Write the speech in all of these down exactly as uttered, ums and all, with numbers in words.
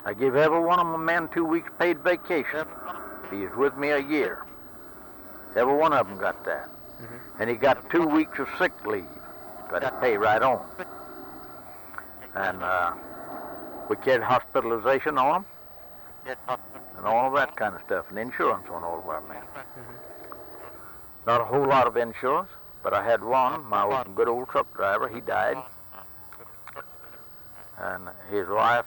I give every one of my men two weeks paid vacation. He is with me a year. Every one of them got that. Mm-hmm. And he got two weeks of sick leave. Got to pay right on. And uh, we carried hospitalization on them. And all that kind of stuff. And insurance on all of our men. Mm-hmm. Not a whole lot of insurance, but I had one. My old, good old truck driver, he died. And his wife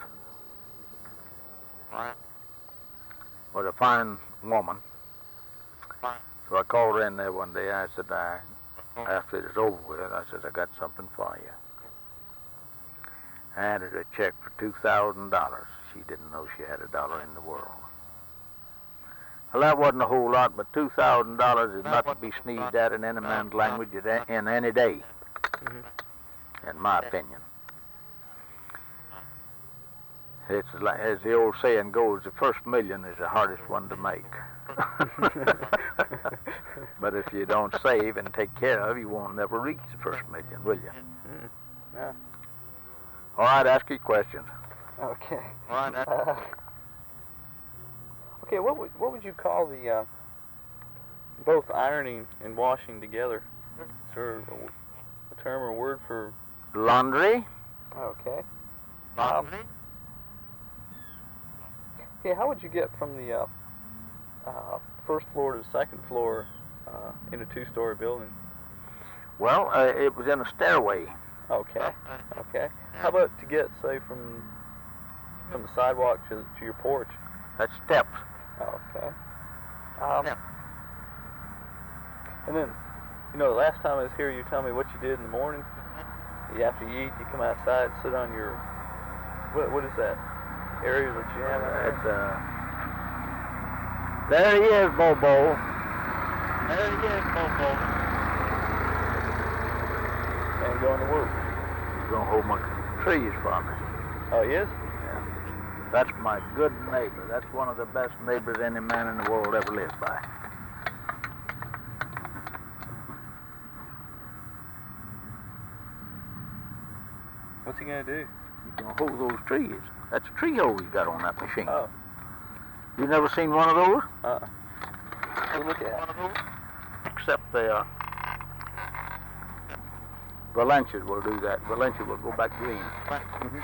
was a fine woman. So I called her in there one day. I said, I, after it was over with, I said, I got something for you. I handed her a check for two thousand dollars. She didn't know she had a dollar in the world. Well, that wasn't a whole lot, but two thousand dollars is not to be sneezed at in any man's language in any day, mm-hmm. in my opinion. It's like, as the old saying goes, the first million is the hardest one to make. But if you don't save and take care of, you won't never reach the first million, will you? Mm. Yeah. All right, ask your questions. Okay. All right. Uh, okay, what would what would you call the uh, both ironing and washing together? Is there a term or a word for laundry? Okay. Laundry. Um, yeah, how would you get from the uh, uh, first floor to the second floor uh, in a two-story building? Well, uh, it was in a stairway. Okay. Okay. How about to get, say, from from the sidewalk to to your porch? That's steps. Okay. Um, yeah. And then, you know, the last time I was here, you tell me what you did in the morning. You, after you eat, you come outside, sit on your what what is that area that you have? It's uh. There he is, Bobo. There he is, Bobo. And going to work. He's gonna hold my trees for me. Oh, he is? Yeah. That's my good neighbor. That's one of the best neighbors any man in the world ever lived by. What's he gonna do? He's gonna hold those trees. That's a tree hole you got on that machine. Oh. You never seen one of those? Uh-uh. Well, look at one of those? Except the uh, Valencias will do that. Valencia will go back green. Mm-hmm.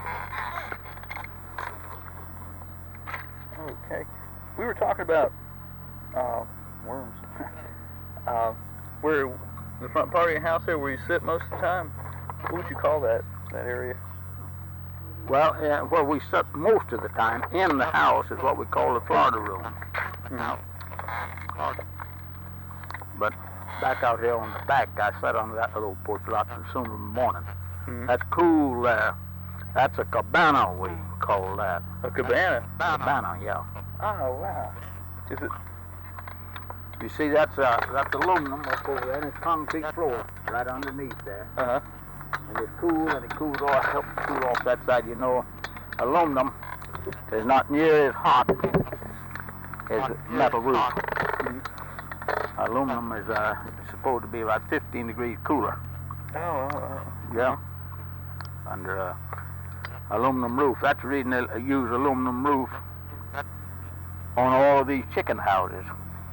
Okay. We were talking about uh, worms. uh, where the front part of your house there, where you sit most of the time. What would you call that that area? Well, yeah, where we sit most of the time in the house is what we call the Florida room. Mm-hmm. But back out here on the back, I sat on that little porch lot soon in the morning. Mm-hmm. That's cool there. That's a cabana, we call that. A cabana? That's cabana, yeah. Oh, wow. Is it? You see, that's uh, that's aluminum up over there, and it's concrete floor right underneath there. Uh-huh. And it's cool, and it cools off, helps cool off that side. You know, aluminum is not near as hot as metal roof. Mm-hmm. Aluminum is uh, supposed to be about fifteen degrees cooler. Oh, oh, oh. Yeah. Under a aluminum roof. That's the reason they use aluminum roof on all of these chicken houses.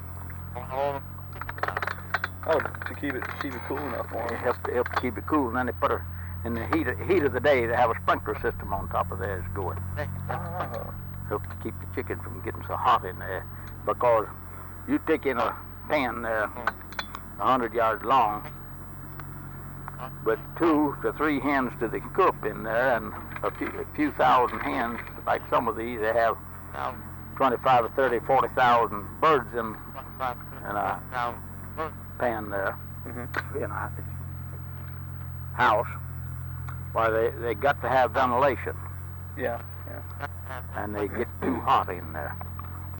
Oh, to keep it keep it cool enough for them. It helps to, help to keep it cool, and then they put a in the heat heat of the day. They have a sprinkler system on top of theirs going. Oh. Helps to keep the chicken from getting so hot in there, because you take in a pan there a hundred yards long, with two to three hens to the coop in there, and a few, a few thousand hens. Like some of these, they have twenty-five or thirty, forty thousand birds in in a pan there, mm-hmm. in a house. Why, they they got to have ventilation. Yeah, yeah. And they get too hot in there.